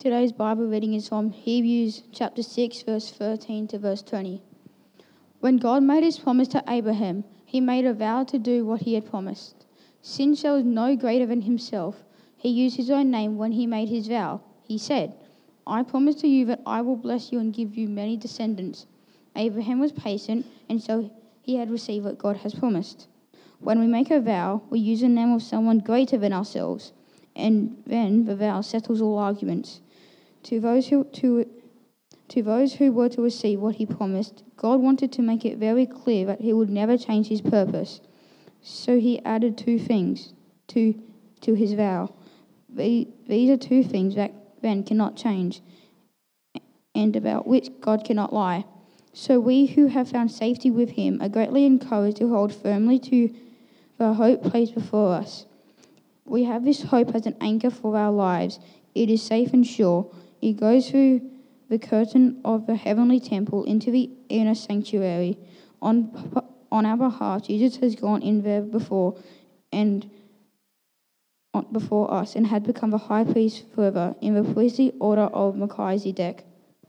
Today's Bible reading is from Hebrews chapter 6, verse 13 to verse 20. When God made his promise to Abraham, he made a vow to do what he had promised. Since there was no greater than himself, he used his own name when he made his vow. He said, I promise to you that I will bless you and give you many descendants. Abraham was patient, and so he had received what God has promised. When we make a vow, we use the name of someone greater than ourselves, and then the vow settles all arguments. To those who were to receive what he promised, God wanted to make it very clear that he would never change his purpose. So he added two things to his vow. These are two things that then cannot change, and about which God cannot lie. So we who have found safety with him are greatly encouraged to hold firmly to the hope placed before us. We have this hope as an anchor for our lives. It is safe and sure. It goes through the curtain of the heavenly temple into the inner sanctuary. On our behalf, Jesus has gone in there before us and had become the high priest forever in the priestly order of Melchizedek.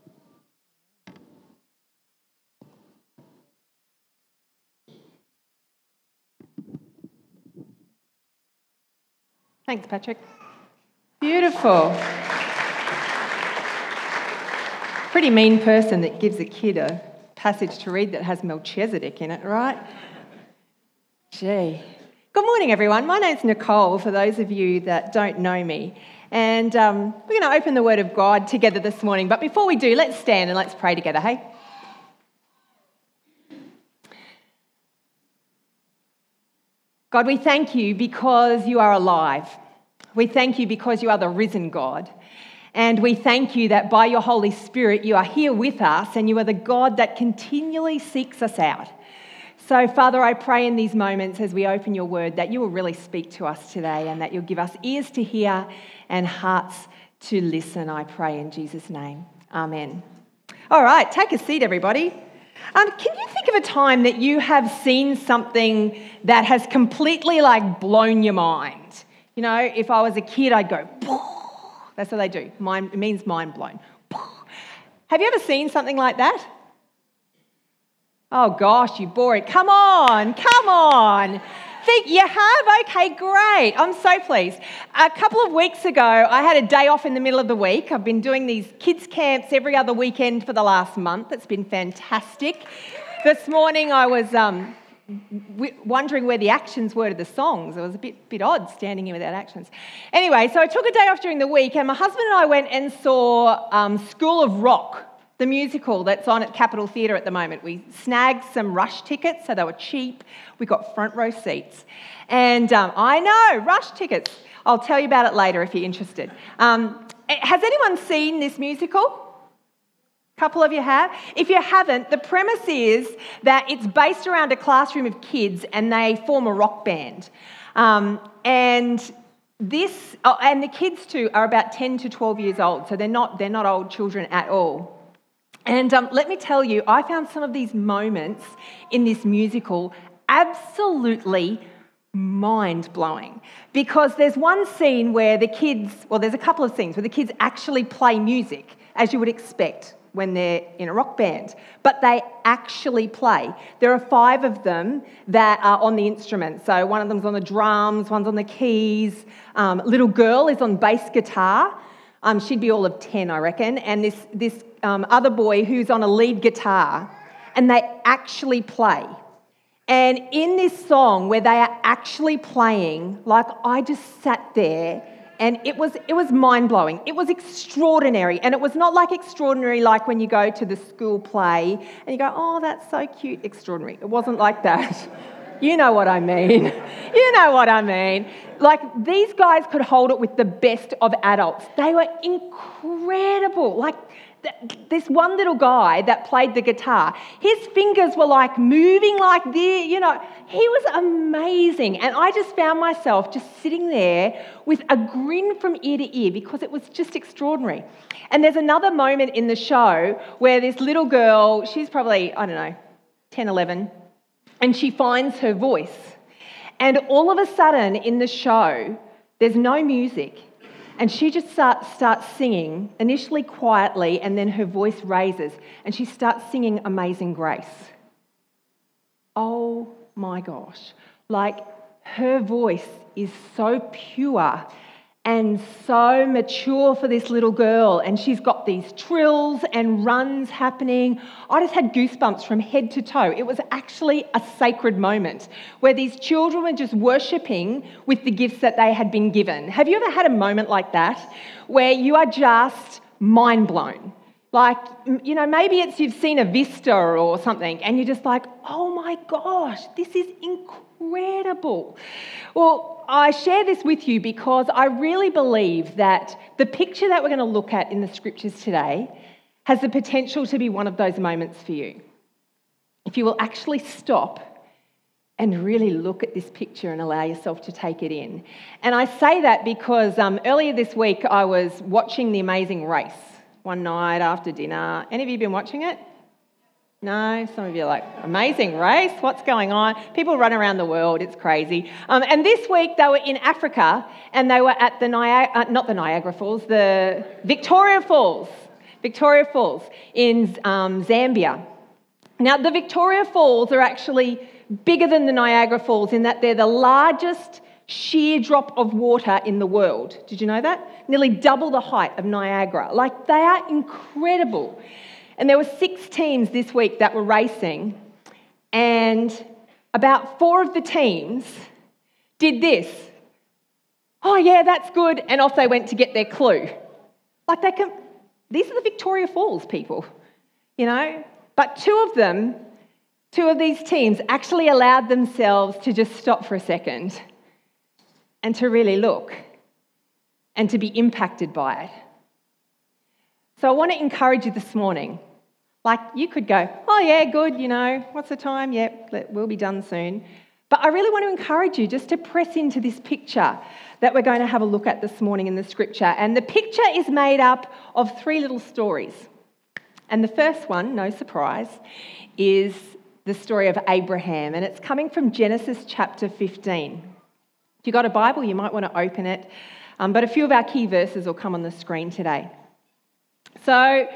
Thanks, Patrick. Beautiful. Pretty mean person that gives a kid a passage to read that has Melchizedek in it, right? Gee. Good morning, everyone. My name's Nicole, for those of you that don't know me. And we're going to open the Word of God together this morning. But before we do, let's stand and let's pray together, hey? God, we thank you because you are alive. We thank you because you are the risen God. And we thank you that by your Holy Spirit, you are here with us and you are the God that continually seeks us out. So, Father, I pray in these moments as we open your word that you will really speak to us today and that you'll give us ears to hear and hearts to listen, I pray in Jesus' name. Amen. All right, take a seat, everybody. Can you think of a time that you have seen something that has completely blown your mind? You know, if I was a kid, I'd go, that's what they do. It means mind blown. Have you ever seen something like that? Oh gosh, you bore it. Come on. Think you have? Okay, great. I'm so pleased. A couple of weeks ago, I had a day off in the middle of the week. I've been doing these kids' camps every other weekend for the last month. It's been fantastic. This morning I was wondering where the actions were to the songs. It was a bit odd standing here without actions. Anyway, so I took a day off during the week and my husband and I went and saw School of Rock, the musical that's on at Capitol Theatre at the moment. We snagged some rush tickets, so they were cheap. We got front row seats. And I know, rush tickets. I'll tell you about it later if you're interested. Has anyone seen this musical? A couple of you have. If you haven't, the premise is that it's based around a classroom of kids and they form a rock band. And the kids too are about 10 to 12 years old, so they're not old children at all. And let me tell you, I found some of these moments in this musical absolutely mind-blowing, because there's one scene where there's a couple of scenes where the kids actually play music, as you would expect when they're in a rock band, but they actually play. There are 5 of them that are on the instruments. So one of them's on the drums, one's on the keys. Little girl is on bass guitar. She'd be all of 10, I reckon. And this other boy who's on a lead guitar, and they actually play. And in this song where they are actually playing, I just sat there and it was mind-blowing. It was extraordinary. And it was not extraordinary like when you go to the school play and you go, oh, that's so cute, extraordinary. It wasn't like that. You know what I mean. These guys could hold it with the best of adults. They were incredible. This one little guy that played the guitar, his fingers were moving like this, he was amazing. And I just found myself just sitting there with a grin from ear to ear because it was just extraordinary. And there's another moment in the show where this little girl, she's probably, 10, 11, and she finds her voice. And all of a sudden in the show, there's no music. And she just starts singing, initially quietly, and then her voice raises, and she starts singing Amazing Grace. Oh my gosh. Like, her voice is so pure and so mature for this little girl, and she's got these trills and runs happening. I just had goosebumps from head to toe. It was actually a sacred moment where these children were just worshipping with the gifts that they had been given. Have you ever had a moment like that where you are just mind blown? Like, you know, maybe it's you've seen a vista or something and you're just like, oh my gosh, this is incredible. Well, I share this with you because I really believe that the picture that we're going to look at in the scriptures today has the potential to be one of those moments for you. If you will actually stop and really look at this picture and allow yourself to take it in. And I say that because earlier this week I was watching The Amazing Race one night after dinner. Any of you been watching it? No? Some of you are like, Amazing Race? What's going on? People run around the world. It's crazy. And this week they were in Africa and they were at the not the Niagara Falls, the Victoria Falls. Victoria Falls in Zambia. Now, the Victoria Falls are actually bigger than the Niagara Falls in that they're the largest sheer drop of water in the world. Did you know that? Nearly double the height of Niagara. Like, they are incredible. And there were 6 teams this week that were racing, and about 4 of the teams did this. Oh yeah, that's good. And off they went to get their clue. Like, these are the Victoria Falls people, you know? But 2 of these teams actually allowed themselves to just stop for a second and to really look and to be impacted by it. So I want to encourage you this morning. Like, you could go, oh yeah, good, you know, what's the time? Yep, we'll be done soon. But I really want to encourage you just to press into this picture that we're going to have a look at this morning in the scripture. And the picture is made up of 3 little stories. And the first one, no surprise, is the story of Abraham. And it's coming from Genesis chapter 15. If you've got a Bible, you might want to open it. But a few of our key verses will come on the screen today. So,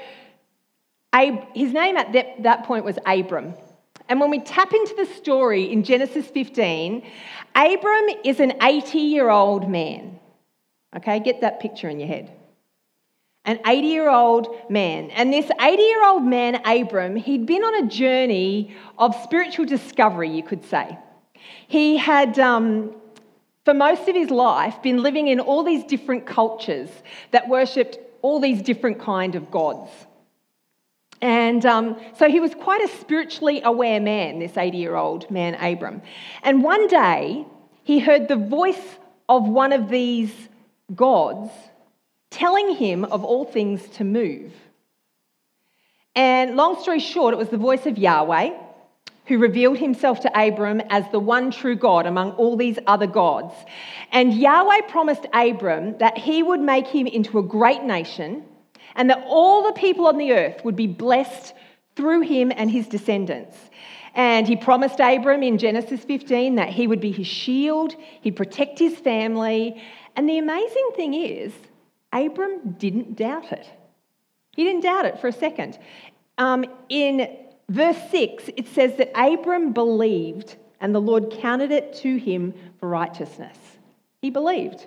his name at that point was Abram. And when we tap into the story in Genesis 15, Abram is an 80-year-old man. Okay, get that picture in your head. An 80-year-old man. And this 80-year-old man, Abram, he'd been on a journey of spiritual discovery, you could say. He had, for most of his life, been living in all these different cultures that worshipped all these different kind of gods. And so he was quite a spiritually aware man, this 80-year-old man, Abram. And one day, he heard the voice of one of these gods telling him of all things to move. And long story short, it was the voice of Yahweh, who revealed himself to Abram as the one true God among all these other gods. And Yahweh promised Abram that he would make him into a great nation and that all the people on the earth would be blessed through him and his descendants. And he promised Abram in Genesis 15 that he would be his shield, he'd protect his family. And the amazing thing is, Abram didn't doubt it. He didn't doubt it for a second. In verse 6, it says that Abram believed and the Lord counted it to him for righteousness. He believed.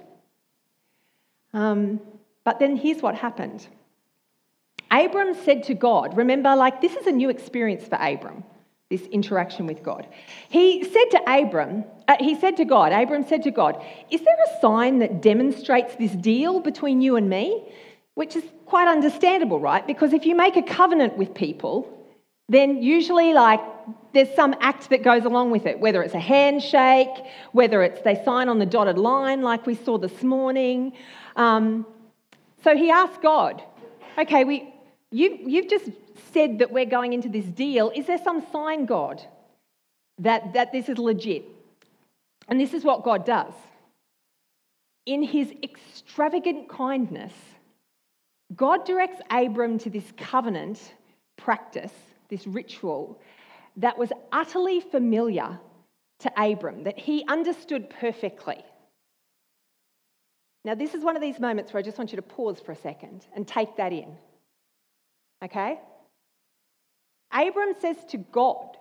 But then here's what happened. Abram said to God, remember, like, this is a new experience for Abram, this interaction with God. He said to Abram said to God, is there a sign that demonstrates this deal between you and me? Which is quite understandable, right? Because if you make a covenant with people, then usually, like, there's some act that goes along with it, whether it's a handshake, whether it's they sign on the dotted line like we saw this morning. So he asked God, okay, you've just said that we're going into this deal. Is there some sign, God, that this is legit? And this is what God does. In his extravagant kindness, God directs Abram to this covenant practice, this ritual, that was utterly familiar to Abram, that he understood perfectly. Now, this is one of these moments where I just want you to pause for a second and take that in. Okay? Abram says to God,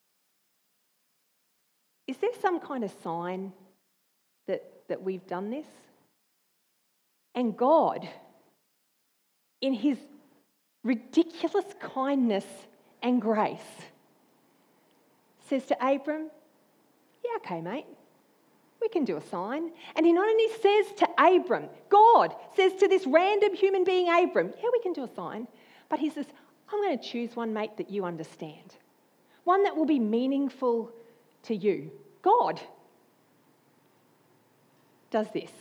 is there some kind of sign that we've done this? And God, in his ridiculous kindness and grace, says to Abram, yeah, okay, mate, we can do a sign. And he not only says to Abram, God says to this random human being, Abram, yeah, we can do a sign, but he says, I'm going to choose one, mate, that you understand. One that will be meaningful to you. God does this.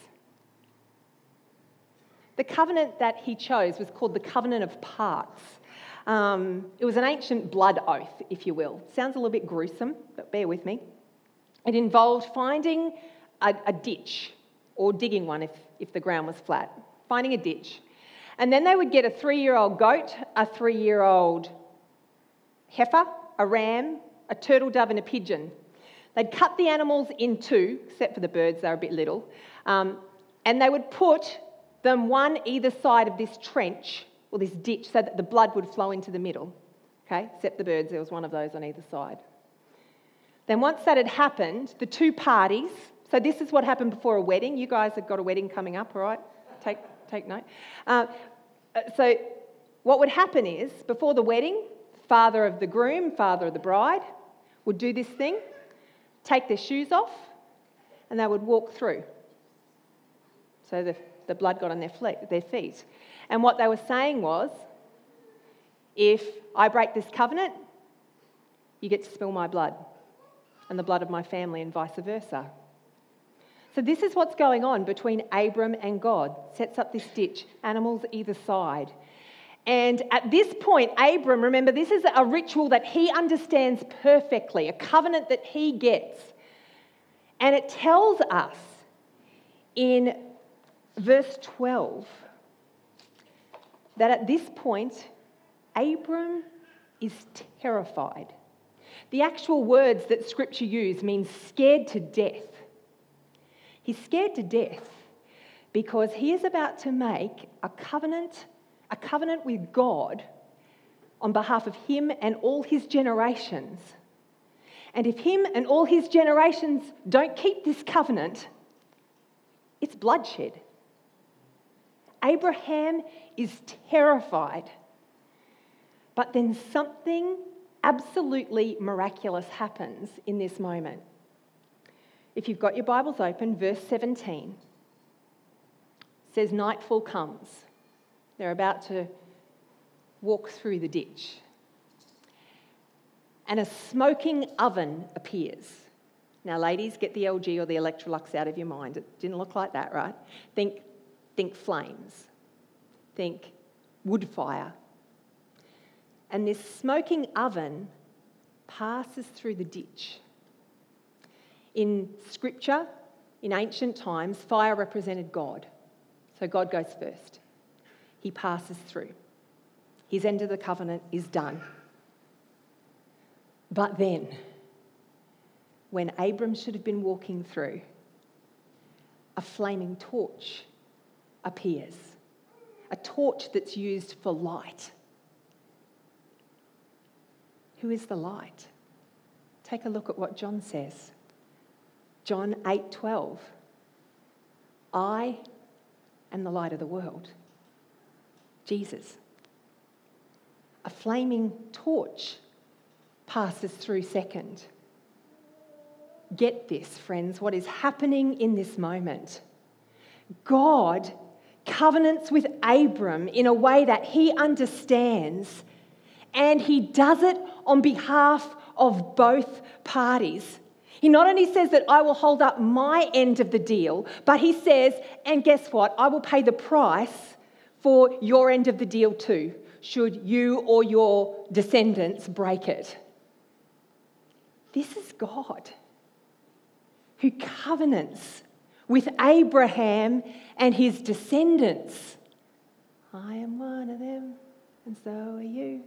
The covenant that he chose was called the Covenant of Parts. It was an ancient blood oath, if you will. Sounds a little bit gruesome, but bear with me. It involved finding a ditch, or digging one if the ground was flat, finding a ditch. And then they would get a 3-year-old goat, a 3-year-old heifer, a ram, a turtle dove and a pigeon. They'd cut the animals in two, except for the birds, they were a bit little, and they would put them one either side of this trench, or this ditch, so that the blood would flow into the middle. Okay, except the birds, there was one of those on either side. Then once that had happened, the two parties, so this is what happened before a wedding. You guys have got a wedding coming up, all right? Take note. So what would happen is, before the wedding, father of the groom, father of the bride, would do this thing, take their shoes off, and they would walk through. So the blood got on their feet. And what they were saying was, if I break this covenant, you get to spill my blood and the blood of my family, and vice versa. So this is what's going on between Abram and God. Sets up this ditch, animals either side. And at this point, Abram, remember, this is a ritual that he understands perfectly, a covenant that he gets. And it tells us in verse 12 that at this point, Abram is terrified. The actual words that Scripture use mean scared to death. He's scared to death because he is about to make a covenant with God on behalf of him and all his generations. And if him and all his generations don't keep this covenant, it's bloodshed. Abraham is terrified. But then something absolutely miraculous happens in this moment. If you've got your Bibles open, verse 17 says, nightfall comes. They're about to walk through the ditch. And a smoking oven appears. Now, ladies, get the LG or the Electrolux out of your mind. It didn't look like that, right? Think flames. Think wood fire. And this smoking oven passes through the ditch. In Scripture, in ancient times, fire represented God. So God goes first. He passes through. His end of the covenant is done. But then, when Abram should have been walking through, a flaming torch appears. A torch that's used for light. Who is the light? Take a look at what John says. John 8:12. I am the light of the world. Jesus. A flaming torch passes through second. Get this, friends, what is happening in this moment. God covenants with Abram in a way that he understands, and he does it on behalf of both parties. He not only says that I will hold up my end of the deal, but he says, and guess what? I will pay the price for your end of the deal too, should you or your descendants break it. This is God who covenants with Abraham and his descendants. I am one of them, and so are you.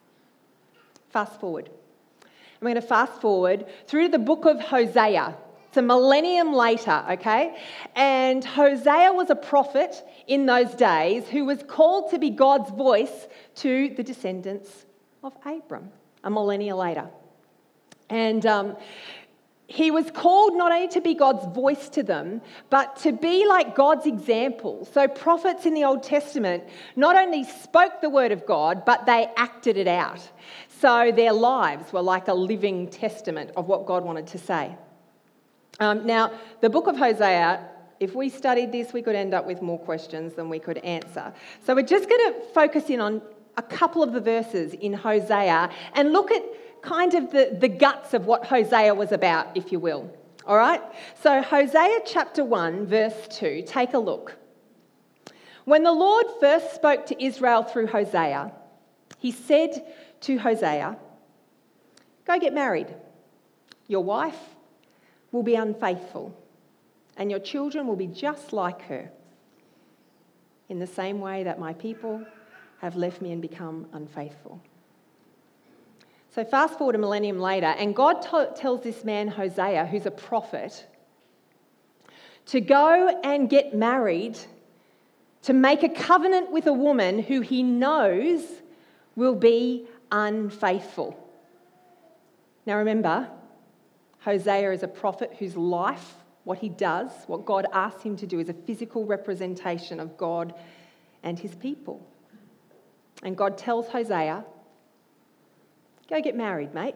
Fast forward. I'm going to fast forward through the book of Hosea. It's a millennium later, okay? And Hosea was a prophet in those days who was called to be God's voice to the descendants of Abram, a millennia later. And he was called not only to be God's voice to them, but to be like God's example. So prophets in the Old Testament not only spoke the word of God, but they acted it out. So their lives were like a living testament of what God wanted to say. Now, the book of Hosea, if we studied this, we could end up with more questions than we could answer. So we're just going to focus in on a couple of the verses in Hosea and look at kind of the guts of what Hosea was about, if you will. All right? So Hosea chapter 1, verse 2, take a look. When the Lord first spoke to Israel through Hosea, he said to Hosea, "Go get married. Your wife will be unfaithful, and your children will be just like her, in the same way that my people have left me and become unfaithful." So fast forward a millennium later, and God tells this man Hosea, who's a prophet, to go and get married, to make a covenant with a woman who he knows will be unfaithful. Now remember, Hosea is a prophet whose life, what he does, what God asks him to do, is a physical representation of God and his people. And God tells Hosea, "Go get married, mate.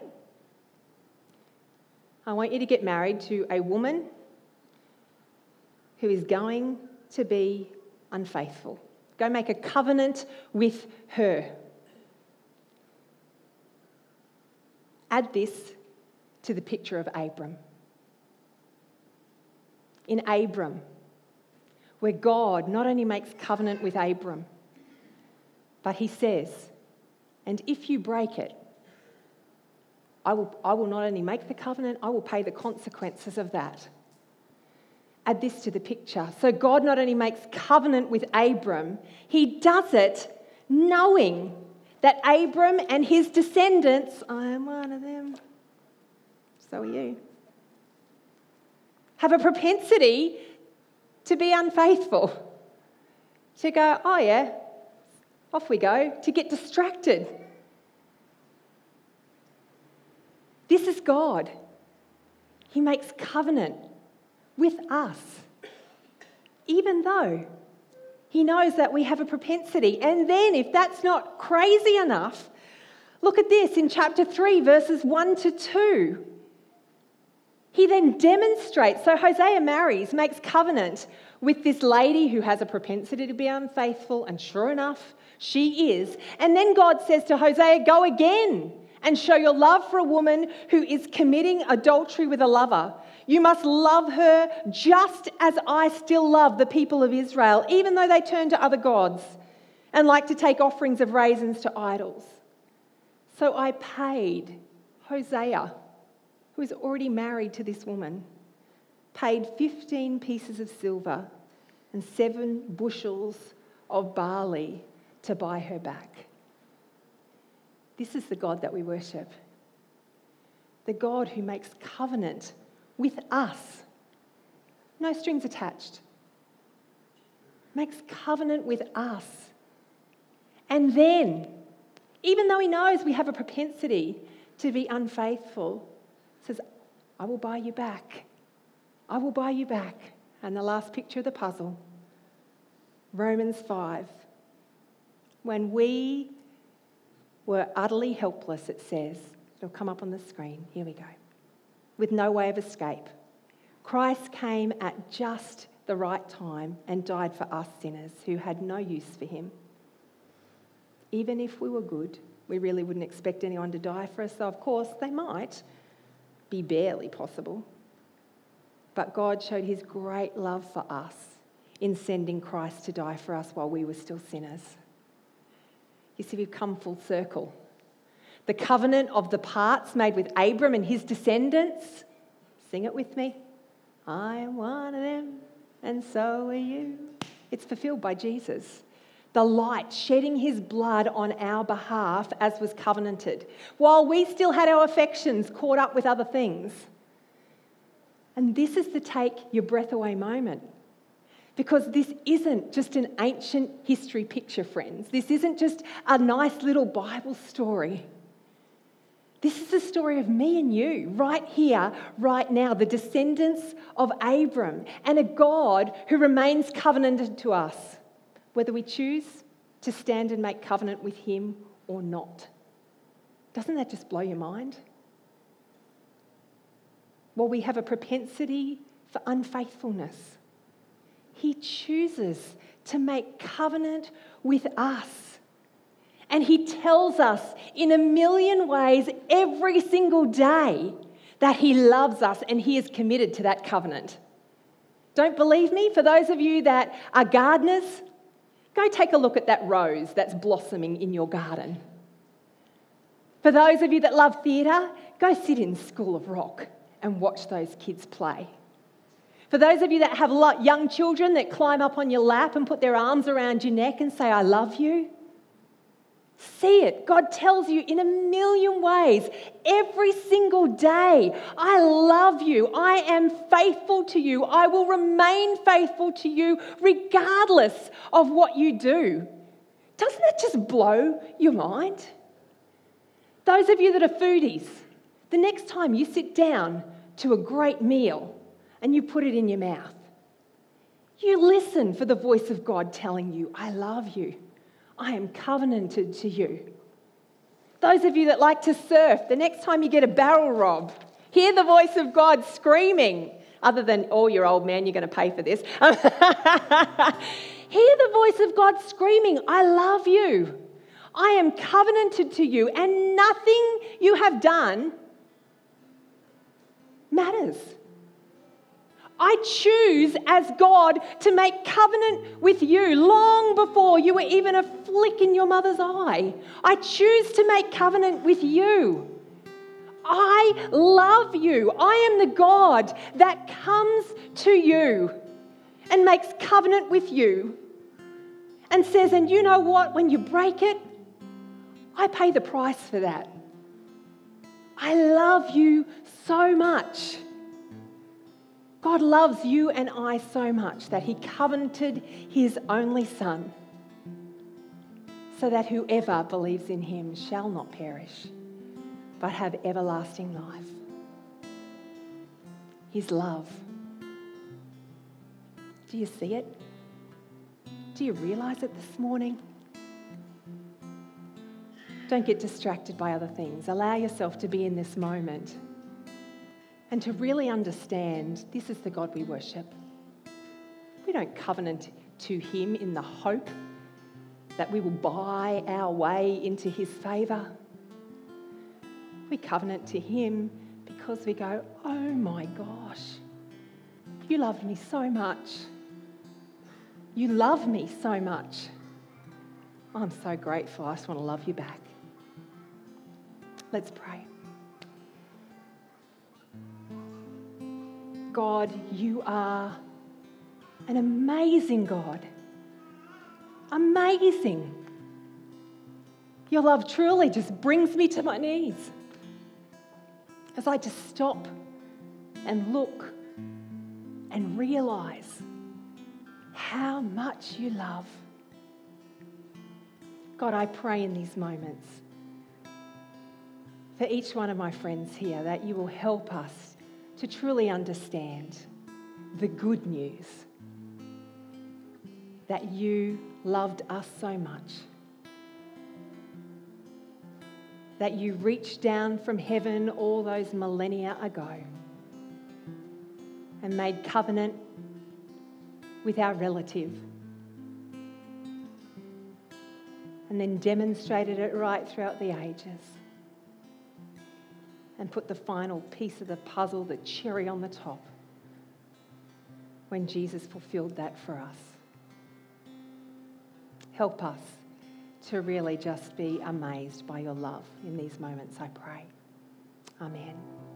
I want you to get married to a woman who is going to be unfaithful. Go make a covenant with her." Add this to the picture of Abram. In Abram, where God not only makes covenant with Abram, but he says, "And if you break it, I will not only make the covenant, I will pay the consequences of that." Add this to the picture. So God not only makes covenant with Abram, he does it knowing that Abram and his descendants, I am one of them, so are you, have a propensity to be unfaithful, to go, "Oh yeah, off we go," to get distracted. This is God. He makes covenant with us, even though he knows that we have a propensity. And then, if that's not crazy enough, look at this in chapter 3, verses 1 to 2. He then demonstrates, so Hosea makes covenant with this lady who has a propensity to be unfaithful, and sure enough, she is. And then God says to Hosea, "Go again and show your love for a woman who is committing adultery with a lover. You must love her just as I still love the people of Israel, even though they turn to other gods and like to take offerings of raisins to idols." So I paid Hosea, who is already married to this woman, paid 15 pieces of silver and 7 bushels of barley to buy her back. This is the God that we worship. The God who makes covenant with us. No strings attached. Makes covenant with us. And then, even though he knows we have a propensity to be unfaithful, says, "I will buy you back. I will buy you back." And the last picture of the puzzle, Romans 5. When we were utterly helpless, it says, it'll come up on the screen, here we go, with no way of escape, Christ came at just the right time and died for us sinners who had no use for him. Even if we were good, we really wouldn't expect anyone to die for us, so of course they might be barely possible. But God showed his great love for us in sending Christ to die for us while we were still sinners. You see, we've come full circle. The covenant of the parts made with Abram and his descendants, sing it with me, I am one of them and so are you. It's fulfilled by Jesus. The light shedding his blood on our behalf as was covenanted, while we still had our affections caught up with other things. And this is the take your breath away moment. Because this isn't just an ancient history picture, friends. This isn't just a nice little Bible story. This is the story of me and you, right here, right now, the descendants of Abram, and a God who remains covenanted to us, whether we choose to stand and make covenant with him or not. Doesn't that just blow your mind? Well, we have a propensity for unfaithfulness. He chooses to make covenant with us. And he tells us in a million ways every single day that he loves us and he is committed to that covenant. Don't believe me? For those of you that are gardeners, go take a look at that rose that's blossoming in your garden. For those of you that love theatre, go sit in School of Rock and watch those kids play. For those of you that have young children that climb up on your lap and put their arms around your neck and say, I love you, see it. God tells you in a million ways every single day, I love you. I am faithful to you. I will remain faithful to you regardless of what you do. Doesn't that just blow your mind? Those of you that are foodies, the next time you sit down to a great meal and you put it in your mouth, you listen for the voice of God telling you, I love you. I am covenanted to you. Those of you that like to surf, the next time you get a barrel rob, hear the voice of God screaming, other than, oh, you're old man, you're going to pay for this. Hear the voice of God screaming, I love you. I am covenanted to you, and nothing you have done matters. I choose as God to make covenant with you long before you were even a flick in your mother's eye. I choose to make covenant with you. I love you. I am the God that comes to you and makes covenant with you and says, and you know what? When you break it, I pay the price for that. I love you so much. God loves you and I so much that he covenanted his only Son so that whoever believes in him shall not perish but have everlasting life. His love. Do you see it? Do you realise it this morning? Don't get distracted by other things. Allow yourself to be in this moment and to really understand this is the God we worship. We don't covenant to him in the hope that we will buy our way into his favour. We covenant to him because we go, oh my gosh, you loved me so much. You love me so much. I'm so grateful. I just want to love you back. Let's pray. God, you are an amazing God. Amazing. Your love truly just brings me to my knees as I just stop and look and realise how much you love. God, I pray in these moments for each one of my friends here that you will help us to truly understand the good news that you loved us so much, that you reached down from heaven all those millennia ago and made covenant with our relative and then demonstrated it right throughout the ages and put the final piece of the puzzle, the cherry on the top, when Jesus fulfilled that for us. Help us to really just be amazed by your love in these moments, I pray. Amen.